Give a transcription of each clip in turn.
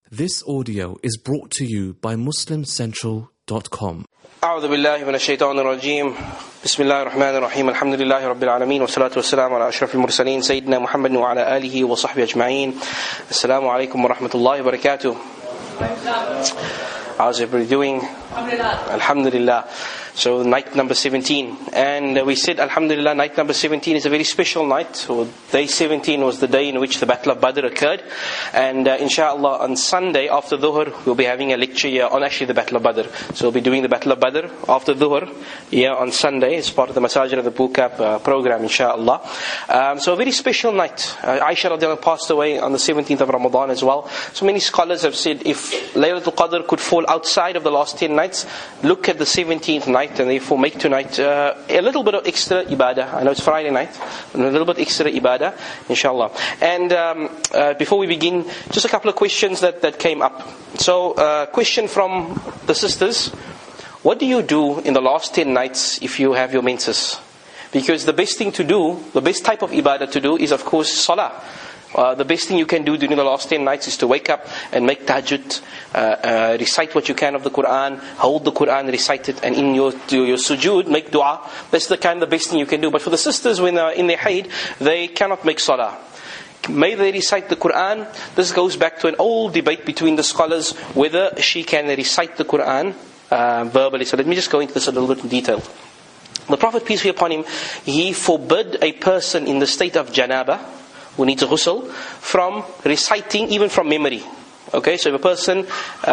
This audio is brought to you by MuslimCentral.com. أعوذ بالله من الشيطان الرجيم بسم الله الرحمن الرحيم الحمد لله رب العالمين والصلاة والسلام على أشرف المرسلين سيدنا محمد وعلى آله وصحبه أجمعين. السلام عليكم ورحمة الله وبركاته. How's everybody doing? Alhamdulillah. So night number 17, and we said Alhamdulillah, night number 17 is a very special night. So day 17 was the day in which the Battle of Badr occurred, and inshallah on Sunday after Dhuhr we'll be having a lecture here on actually the Battle of Badr. So we'll be doing the Battle of Badr after Dhuhr here on Sunday as part of the Masajid of the Bookab program, inshallah. So a very special night. Aisha radiallahu anha passed away on the 17th of Ramadan as well. So many scholars have said if Laylatul Qadr could fall outside of the last 10 nights, look at the 17th night, and therefore make tonight a little bit of extra ibadah. I know it's Friday night, but a little bit extra ibadah, inshallah. And before we begin, just a couple of questions that came up. So, question from the sisters: what do you do in the last 10 nights if you have your menses? Because the best thing to do, the best type of ibadah to do is of course salah. The best thing you can do during the last 10 nights is to wake up and make tahajjud, recite what you can of the Quran, hold the Quran, recite it, and in your sujood, make dua. That's the best thing you can do. But for the sisters, when they're in their haid, they cannot make salah. May they recite the Quran. This goes back to an old debate between the scholars, whether she can recite the Quran verbally. So let me just go into this a little bit in detail. The Prophet, peace be upon him, he forbid a person in the state of janabah, who needs a ghusl, from reciting even from memory. Okay, so if a person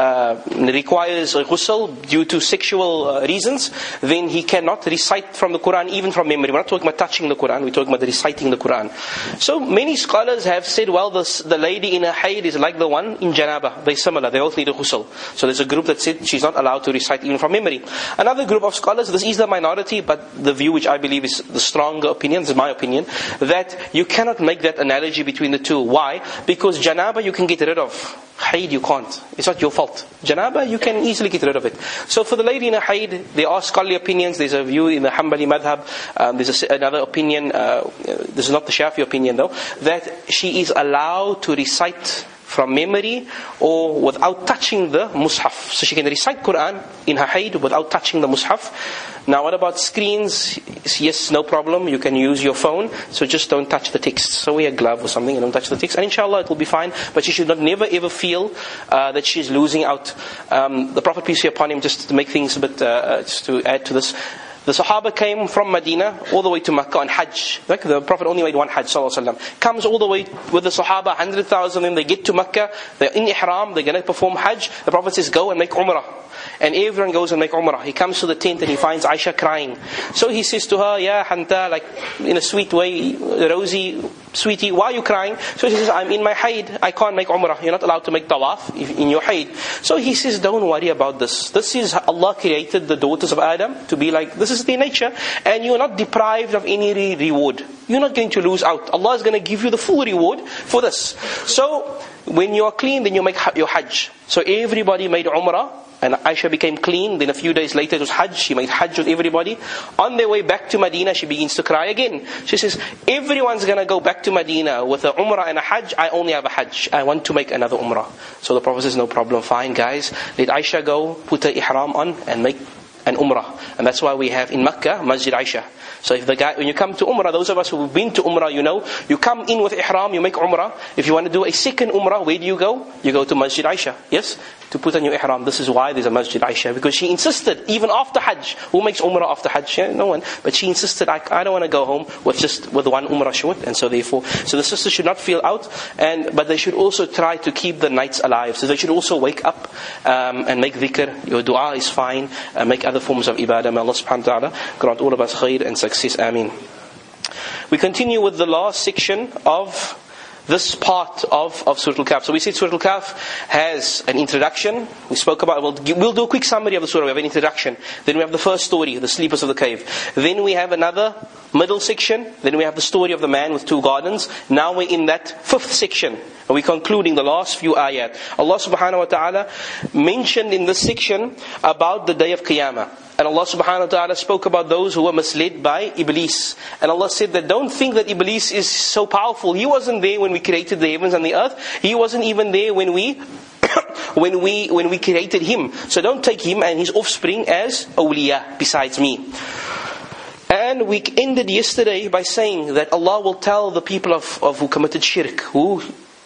requires a ghusl due to sexual reasons, then he cannot recite from the Quran even from memory. We're not talking about touching the Quran, we're talking about reciting the Quran. So many scholars have said, well, the lady in her haid is like the one in janabah. They're similar, they both need a ghusl. So there's a group that said she's not allowed to recite even from memory. Another group of scholars, this is the minority, but the view which I believe is the stronger opinion, this is my opinion, that you cannot make that analogy between the two. Why? Because janabah you can get rid of. Haid you can't. It's not your fault. Janabah you can easily get rid of it. So for the lady in a haid, there are scholarly opinions. There's a view in the Hanbali madhab. There's another opinion. This is not the Shafi opinion though, that she is allowed to recite from memory or without touching the mushaf. So she can recite Quran in her haid without touching the mushaf. Now what about screens? Yes, no problem. You can use your phone. So just don't touch the text. So wear a glove or something and don't touch the text. And inshallah it will be fine. But she should not never ever feel that she's losing out. The Prophet, peace be upon him, just to make things a bit, just to add to this, the Sahaba came from Medina all the way to Makkah on Hajj. Like the Prophet only made one Hajj, sallallahu alaihi wasallam. Comes all the way with the Sahaba, 100,000 of them. They get to Makkah, they're in Ihram, they're going to perform Hajj. The Prophet says, go and make Umrah. And everyone goes and make Umrah. He comes to the tent and he finds Aisha crying. So he says to her, Ya Hanta, like in a sweet way, Rosie, sweetie, why are you crying? So she says, I'm in my haid, I can't make Umrah. You're not allowed to make tawaf in your haid. So he says, don't worry about this. This is, Allah created the daughters of Adam to be like, this is their nature. And you're not deprived of any reward. You're not going to lose out. Allah is going to give you the full reward for this. So when you are clean, then you make your Hajj. So everybody made Umrah. And Aisha became clean. Then a few days later it was Hajj. She made Hajj with everybody. On their way back to Medina, she begins to cry again. She says, everyone's going to go back to Medina with a Umrah and a Hajj. I only have a Hajj. I want to make another Umrah. So the Prophet says, no problem, fine guys. Let Aisha go, put her ihram on and make an Umrah. And that's why we have in Makkah, Masjid Aisha. So if the guy, when you come to Umrah, those of us who have been to Umrah, you know, you come in with ihram, you make Umrah. If you want to do a second Umrah, where do you go? You go to Masjid Aisha. Yes? To put on your ihram. This is why there's a Masjid Aisha. Because she insisted, even after Hajj. Who makes Umrah after Hajj? Yeah, no one. But she insisted, I don't want to go home with one Umrah short. And so therefore, so the sisters should not feel out. But they should also try to keep the nights alive. So they should also wake up and make dhikr. Your dua is fine. Make other forms of ibadah. May Allah subhanahu wa ta'ala grant all of us khair and success. Ameen. We continue with the last section of this part of Surah Al-Kahf. So we said Surah Al-Kahf has an introduction. We spoke about, we'll do a quick summary of the surah. We have an introduction. Then we have the first story, the sleepers of the cave. Then we have another middle section. Then we have the story of the man with two gardens. Now we're in that fifth section. And we're concluding the last few ayat. Allah subhanahu wa ta'ala mentioned in this section about the day of Qiyamah. And Allah subhanahu wa ta'ala spoke about those who were misled by Iblis. And Allah said that don't think that Iblis is so powerful. He wasn't there when we created the heavens and the earth. He wasn't even there when we when we created him. So don't take him and his offspring as awliya besides me. And we ended yesterday by saying that Allah will tell the people of who committed shirk, who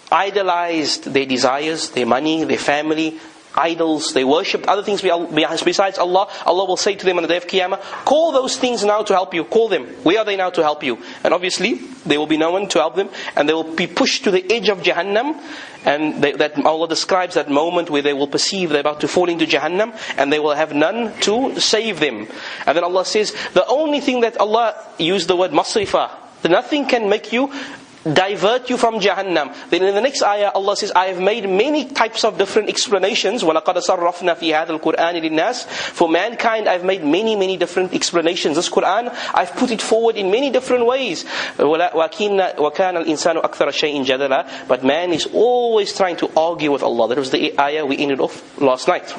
idolized their desires, their money, their family, idols, they worshipped other things besides Allah. Allah will say to them on the day of Qiyamah, call those things now to help you. Call them. Where are they now to help you? And obviously, there will be no one to help them. And they will be pushed to the edge of Jahannam. And that Allah describes that moment where they will perceive they're about to fall into Jahannam. And they will have none to save them. And then Allah says, the only thing that Allah used the word masrifa, that nothing can make you divert you from Jahannam. Then in the next ayah, Allah says, I have made many types of different explanations. وَلَقَدْ صَرَّفْنَا فِي هَذَا الْقُرْآنِ لِلنَّاسِ. For mankind, I've made many different explanations. This Qur'an, I've put it forward in many different ways. وَكَانَ الْإِنسَانُ أَكْثَرَ شَيْءٍ جَدَلًا. But man is always trying to argue with Allah. That was the ayah we ended off last night.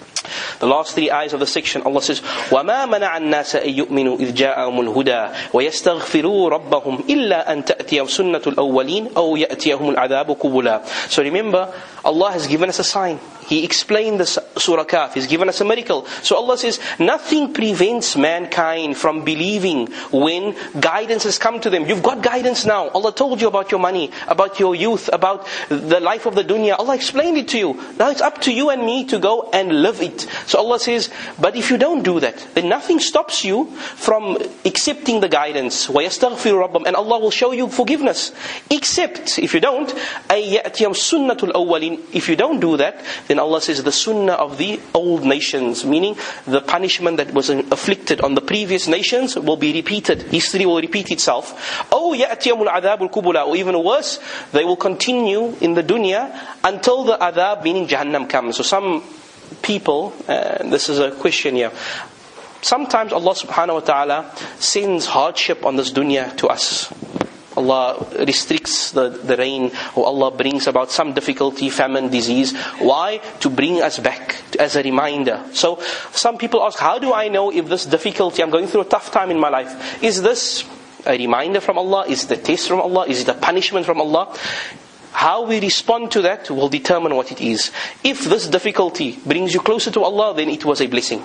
The last three ayahs of the section, Allah says, وَمَا مَنَعَ النَّاسَ أَن يُؤْمِنُوا إِذْ جَاءَهُمُ الْهُدَى وَيَسْتَغْفِرُوا رَبَّهُمْ إِلَّا أَن تَأْتِيَهُمْ سُنَّةُ الْأَوَّلِينَ أَوْ يَأْتِيَهُمُ الْعَذَابُ قُبُلًا. So remember, Allah has given us a sign. He explained the Surah Kahf. He's given us a miracle. So Allah says, nothing prevents mankind from believing when guidance has come to them. You've got guidance now. Allah told you about your money, about your youth, about the life of the dunya. Allah explained it to you. Now it's up to you and me to go and live it. So Allah says, but if you don't do that, then nothing stops you from accepting the guidance. وَيَسْتَغْفِرُ رَبَّهُمْ. And Allah will show you forgiveness. Except, if you don't, أَيَّأْتِيَهُمْ سُنَّةُ الْأَوَّلِينَ. If you don't do that, then Allah says the sunnah of the old nations, meaning the punishment that was afflicted on the previous nations will be repeated. History will repeat itself. أَوْ يَأْتِيَهُمُ الْعَذَابُ الْكُبُلَى. Or even worse, they will continue in the dunya until the adhab, meaning Jahannam, comes. So some people, this is a question here, sometimes Allah subhanahu wa ta'ala sends hardship on this dunya to us. Allah restricts the rain, or Allah brings about some difficulty, famine, disease. Why? To bring us back as a reminder. So some people ask, how do I know if this difficulty, I'm going through a tough time in my life, is this a reminder from Allah? Is it a test from Allah? Is it a punishment from Allah? How we respond to that will determine what it is. If this difficulty brings you closer to Allah, then it was a blessing.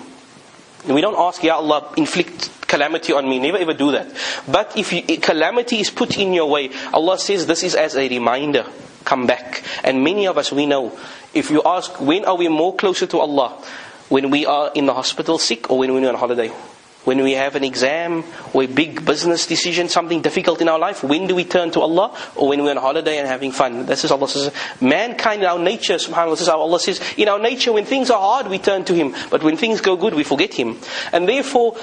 We don't ask, Ya Allah, inflict calamity on me. Never ever do that. But if calamity is put in your way, Allah says this is as a reminder. Come back. And many of us, we know, if you ask, when are we more closer to Allah? When we are in the hospital sick, or when we're on holiday? When we have an exam or a big business decision, something difficult in our life, when do we turn to Allah? Or when we're on holiday and having fun? This is Allah says. Mankind in our nature, subhanAllah, says, Allah says, in our nature, when things are hard, we turn to Him. But when things go good, we forget Him. And therefore,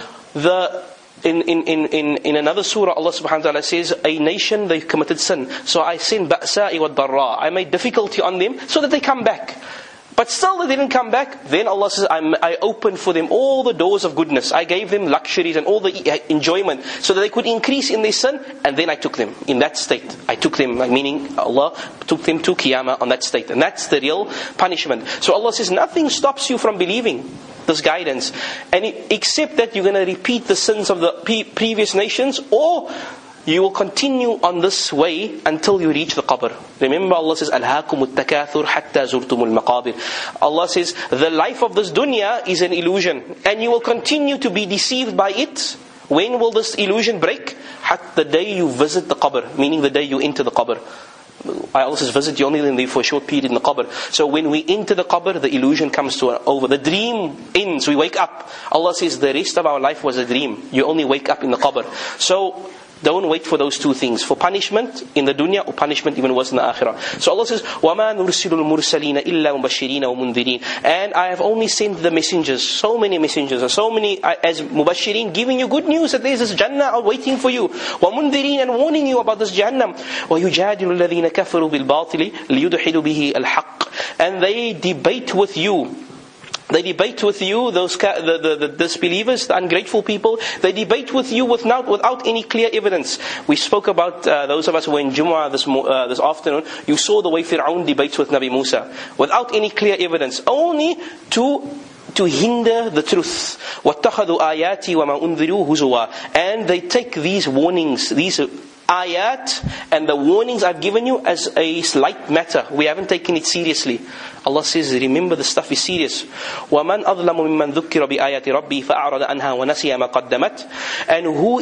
in another surah, Allah subhanahu wa ta'ala says, a nation, they committed sin. So I send ba'sa'i wa darra. I made difficulty on them so that they come back. But still they didn't come back. Then Allah says, I opened for them all the doors of goodness. I gave them luxuries and all the enjoyment so that they could increase in their sin. And then I took them in that state. I took them, meaning Allah took them to Qiyamah on that state. And that's the real punishment. So Allah says, nothing stops you from believing this guidance. And except that you're going to repeat the sins of the previous nations, or you will continue on this way until you reach the qabr. Remember, Allah says, أَلْهَاكُمُ التَّكَاثُرُ حَتَّى زُرْتُمُ الْمَقَابِرِ. Allah says, the life of this dunya is an illusion. And you will continue to be deceived by it. When will this illusion break? The day you visit the qabr, meaning the day you enter the qabr. Allah says, visit you only there for a short period in the qabr. So when we enter the qabr, the illusion comes to over. The dream ends, we wake up. Allah says, the rest of our life was a dream. You only wake up in the qabr. So don't wait for those two things, for punishment in the dunya or punishment even worse in the akhirah. So Allah says, وَمَا نُرْسِلُ الْمُرْسَلِينَ إِلَّا مُبَشِّرِينَ وَمُنذِرِينَ. And I have only sent the messengers, so many messengers, and so many as mubashirin, giving you good news that there is this Jannah waiting for you. وَمُنذِرِينَ, and warning you about this Jahannam. وَيُجَادِلُ الَّذِينَ كَفَرُوا بِالْبَاطِلِ لِيُدْحِلُوا بِهِ الْحَقِّ. And they debate with you. They debate with you, the disbelievers, the ungrateful people. They debate with you without any clear evidence. We spoke about those of us who were in Jumu'ah this afternoon. You saw the way Fir'aun debates with Nabi Musa without any clear evidence, only to hinder the truth. وَاتَّخَذُوا آيَاتِي وَمَا أُنذِرُوا هُزُوًا. And they take these warnings, these ayat and the warnings I've given you as a light matter. We haven't taken it seriously. Allah says, remember, the stuff is serious. وَمَنْ أَظْلَمُ مِمَّنْ ذُكِّرَ بِآيَاتِ رَبِّهِ فَأَعْرَضَ عَنْهَا وَنَسِيَ مَا قَدَّمَتْ. And who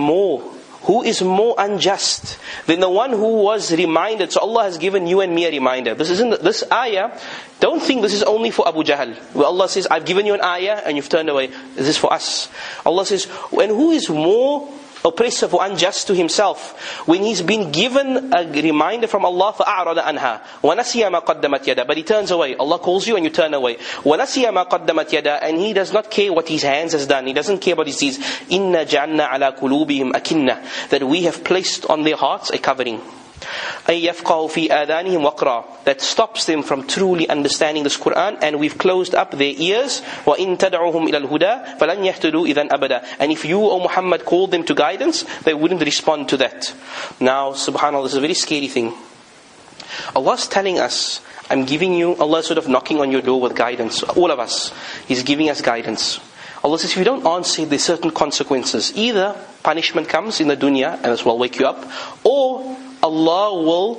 is more unjust than the one who was reminded? So Allah has given you and me a reminder. This ayah, don't think this is only for Abu Jahl. Where Allah says, I've given you an ayah and you've turned away. This is for us. Allah says, and who is more oppressive or unjust to himself when he's been given a reminder from Allah, فَأَعْرَضَ عَنْهَا وَنَسِيَ مَا قَدَّمَتْ يَدَى, but he turns away. Allah calls you and you turn away. وَنَسِيَ مَا قَدَّمَتْ يَدَى, and he does not care what his hands has done. He doesn't care about his deeds. إِنَّا جَعَلْنَا عَلَى قُلُوبِهِمْ أَكِنَّةً, that we have placed on their hearts a covering. أَيْ يَفْقَهُ فِي آذَانِهِمْ وَقْرًا, that stops them from truly understanding this Qur'an, and we've closed up their ears. وَإِن تَدْعُهُمْ إِلَى الْهُدَى فَلَنْ يَهْتَدُوا إِذًا أَبَدًا, and if you, O Muhammad, call them to guidance, they wouldn't respond to that. Now, subhanAllah, this is a very scary thing. Allah's telling us, I'm giving you, Allah is sort of knocking on your door with guidance. All of us, He's giving us guidance. Allah says, if you don't answer, there's certain consequences. Either punishment comes in the dunya, and this will wake you up, or Allah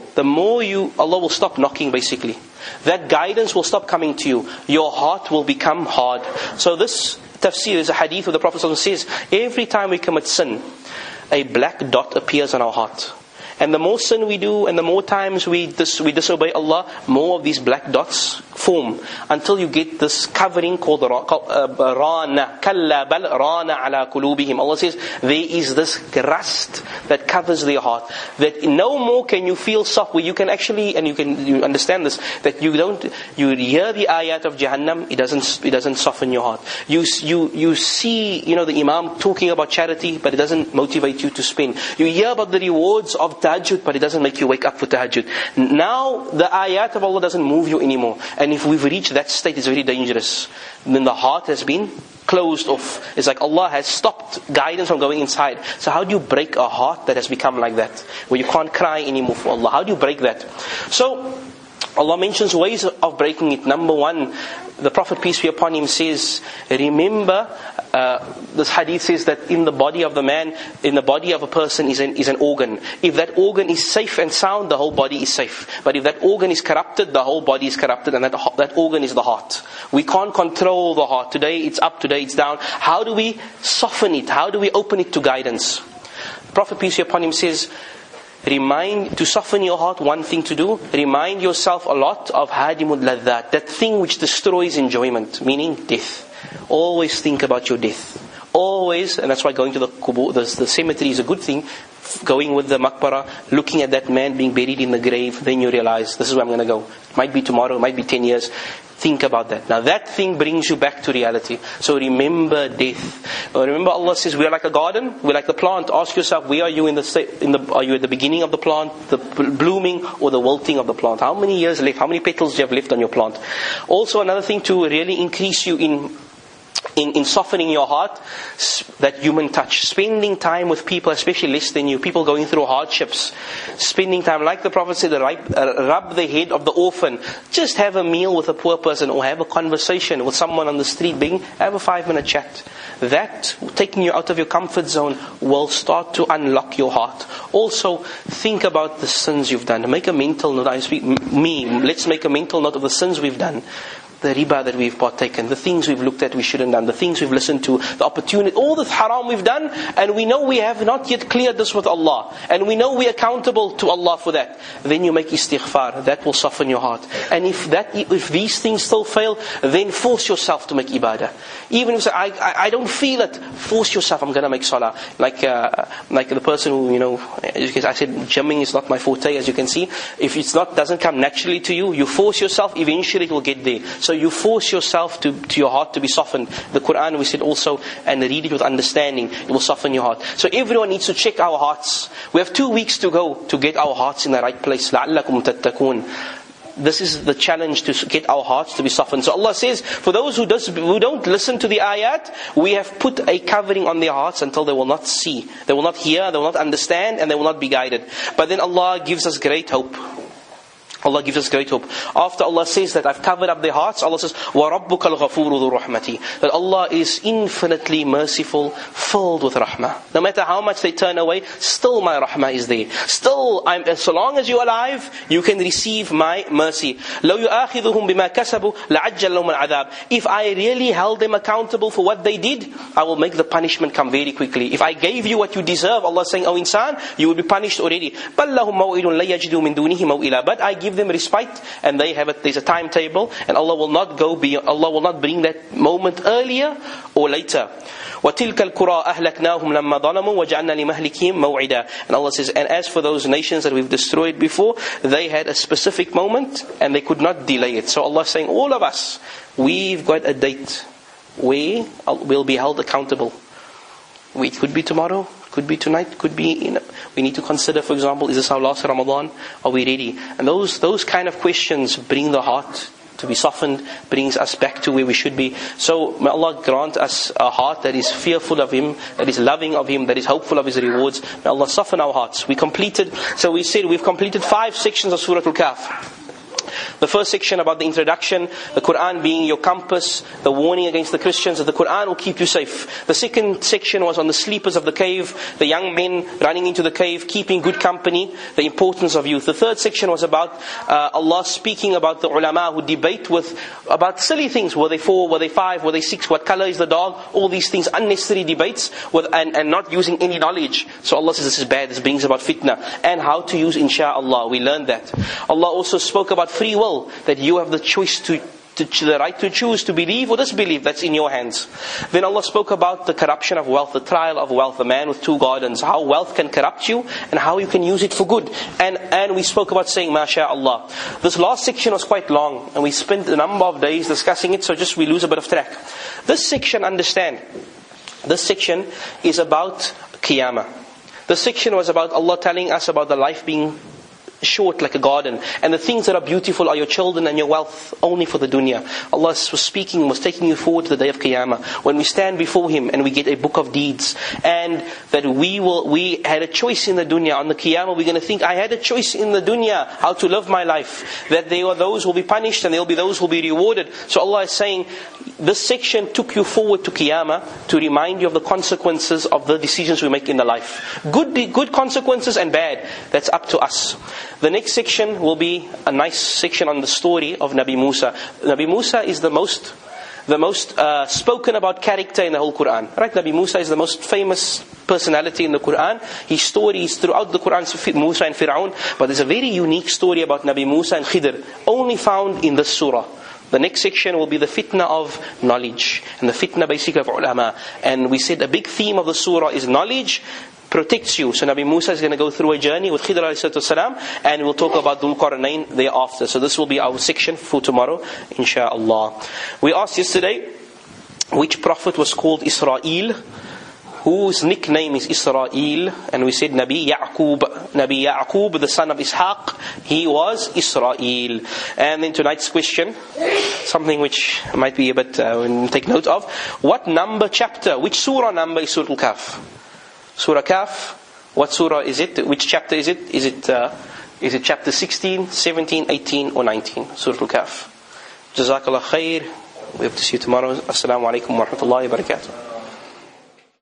will stop knocking, basically. That guidance will stop coming to you. Your heart will become hard. So this tafsir is a hadith of the Prophet says, every time we commit sin, a black dot appears on our heart. And the more sin we do, and the more times we disobey Allah, more of these black dots form, until you get this covering called rana. Kalla bal rana ala kulubihim. Allah says, there is this rust that covers their heart, that no more can you feel soft, where you can actually, and you understand this, that you hear the ayat of Jahannam, it doesn't soften your heart. You see, the Imam talking about charity, but it doesn't motivate you to spend. You hear about the rewards of tahajjud, but it doesn't make you wake up for tahajjud. Now the ayat of Allah doesn't move you anymore. And if we've reached that state, it's very dangerous. Then the heart has been closed off. It's like Allah has stopped guidance from going inside. So how do you break a heart that has become like that, where you can't cry anymore for Allah? How do you break that? So Allah mentions ways of breaking it. Number one, the Prophet, peace be upon him, says, remember, this hadith says that in the body of the man, in the body of a person is an organ. If that organ is safe and sound, the whole body is safe. But if that organ is corrupted, the whole body is corrupted, and that organ is the heart. We can't control the heart. Today it's up, today it's down. How do we soften it? How do we open it to guidance? The Prophet, peace be upon him, says, to soften your heart, one thing to do, remind yourself a lot of hadimul ladhat, that thing which destroys enjoyment, meaning death. Always think about your death. Always, and that's why going to the qubur, the cemetery is a good thing. Going with the maqbara, looking at that man being buried in the grave, then you realize, this is where I'm going to go. It might be tomorrow, it might be 10 years. Think about that. Now that thing brings you back to reality. So remember death. Remember, Allah says we are like a garden, we're like the plant. Ask yourself, where are you are you at the beginning of the plant, the blooming, or the wilting of the plant? How many years left? How many petals do you have left on your plant? Also, another thing to really increase you in softening your heart, that human touch. Spending time with people, especially less than you, people going through hardships. Spending time, like the Prophet said, rub the head of the orphan. Just have a meal with a poor person, or have a conversation with someone on the street, have a 5-minute chat. That, taking you out of your comfort zone, will start to unlock your heart. Also, think about the sins you've done. Make a mental note. Let's make a mental note of the sins we've done. The riba that we've partaken, the things we've looked at we shouldn't have done, the things we've listened to, the opportunity, all the haram we've done, and we know we have not yet cleared this with Allah, and we know we're accountable to Allah for that. Then you make istighfar. That will soften your heart. And if these things still fail, then force yourself to make ibadah. Even if you say, I don't feel it, force yourself, I'm going to make salah. Like the person who, I said, jamming is not my forte, as you can see. If doesn't come naturally to you, you force yourself, eventually it will get there. So you force yourself to your heart to be softened. The Quran, we said also, and read it with understanding, it will soften your heart. So everyone needs to check our hearts. We have 2 weeks to go to get our hearts in the right place. لَعَلَّكُمْ تَتَّقُونَ. This is the challenge, to get our hearts to be softened. So Allah says, for those who don't listen to the ayat, we have put a covering on their hearts until they will not see, they will not hear, they will not understand, and they will not be guided. But then Allah gives us great hope. Allah gives us great hope. After Allah says that I've covered up their hearts, Allah says, وَرَبُّكَ الْغَفُورُ ذُو رَحْمَتِ, that Allah is infinitely merciful, filled with rahmah. No matter how much they turn away, still my rahmah is there. Still, so long as you're alive, you can receive my mercy. لَوْ يُؤَاخِذُهُمْ بِمَا كَسَبُوا لَعَجَّلْ لَهُمُ الْعَذَابِ. If I really held them accountable for what they did, I will make the punishment come very quickly. If I gave you what you deserve, Allah is saying, oh insan, you will be punished already. بَلْ لَهُمْ مَوْئِلٌ لَا يَجِدُوا مِن دُونِهِ مَوْئِلًا. But I give them respite, and they have there's a timetable, and Allah will not bring that moment earlier or later. وَتِلْكَ الْقُرَىٰ أَهْلَكْنَاهُمْ لَمَّا ظَلَمُوا وَجَعَلْنَا لِمَهْلِكِهِمْ مَوْعِدًا. And Allah says, and as for those nations that we've destroyed before, they had a specific moment and they could not delay it. So Allah is saying, all of us, we've got a date. We will be held accountable. It could be tomorrow, could be tonight, could be we need to consider, for example, is this our last Ramadan? Are we ready? And those kind of questions bring the heart to be softened, brings us back to where we should be. So may Allah grant us a heart that is fearful of Him, that is loving of Him, that is hopeful of His rewards. May Allah soften our hearts. We said we've completed 5 sections of Surah Al-Kahf. The first section about the introduction, the Quran being your compass, the warning against the Christians, that the Quran will keep you safe. The second section was on the sleepers of the cave, the young men running into the cave, keeping good company, the importance of youth. The third section was about Allah speaking about the ulama who debate about silly things. Were they 4, were they 5, were they 6, what color is the dog? All these things, unnecessary debates and not using any knowledge. So Allah says this is bad, this brings about fitna. And how to use insha'Allah, we learned that. Allah also spoke about free will, that you have the choice the right to choose to believe or disbelieve. That's in your hands. Then Allah spoke about the corruption of wealth, the trial of wealth, the man with 2 gardens, how wealth can corrupt you and how you can use it for good. And we spoke about saying MashaAllah. This last section was quite long and we spent a number of days discussing it, so just we lose a bit of track. This section, understand, this section is about Qiyamah. This section was about Allah telling us about the life being short like a garden, and the things that are beautiful are your children and your wealth only for the dunya. Allah was taking you forward to the day of Qiyamah, when we stand before Him and we get a book of deeds, and that we had a choice in the dunya. On the Qiyamah we're going to think, I had a choice in the dunya how to live my life, that there are those who will be punished and there will be those who will be rewarded. So Allah is saying, this section took you forward to Qiyamah to remind you of the consequences of the decisions we make in the life. Good consequences and bad, that's up to us. The next section will be a nice section on the story of Nabi Musa. Nabi Musa is the most spoken about character in the whole Quran. Right? Nabi Musa is the most famous personality in the Quran. His story is throughout the Quran, Musa and Fir'aun. But there's a very unique story about Nabi Musa and Khidr, only found in this surah. The next section will be the fitna of knowledge, and the fitna basically of ulama. And we said a big theme of the surah is knowledge protects you. So Nabi Musa is going to go through a journey with Khidr alayhi, and we'll talk about Dhul Qarnayn thereafter. So this will be our section for tomorrow, insha'Allah. We asked yesterday, which prophet was called Israel? Whose nickname is Israel? And we said Nabi Ya'qub. Nabi Ya'qub, the son of Ishaq, he was Israel. And then tonight's question, something which might be a bit, take note of. What number chapter, which surah number is Surah Al-Kahf? Surah Kahf, what surah is it? Which chapter is it? Is it chapter 16, 17, 18 or 19? Surah Al-Kahf. Jazakallah khair. We hope to see you tomorrow. Assalamu alaikum wa rahmatullahi wa barakatuh.